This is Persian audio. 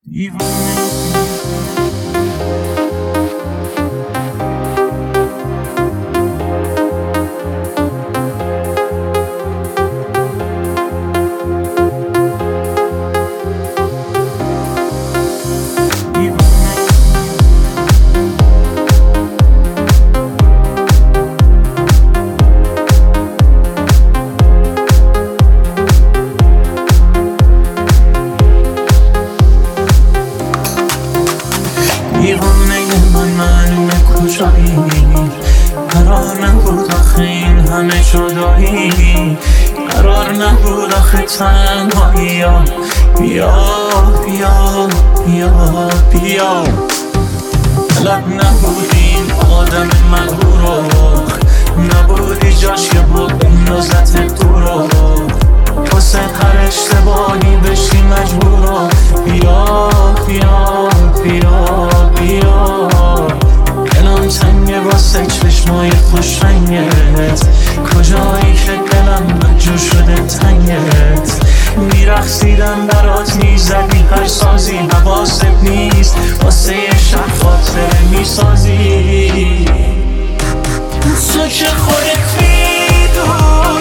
دیوانه من معلومه کجایی، قرار نبود آخه این همه جدایی، قرار نبود آخه تنهایی. بیا بیا بیا بیا، طلب نبودیم آدم مغرور رو، نبودی جاش که بود اندازت دور رو، واسه هر اشتباهی بشی مجبور رو. بیا بیا بیا بیا، دلم تنگه واسه چشمای خوش رنگت، کجایی که دلم مجور شده تنگت. میرقصیدم برات میزدی هر سازی، حواست نیست واسه یه شب خاطره میسازی. تو که خودت میدونی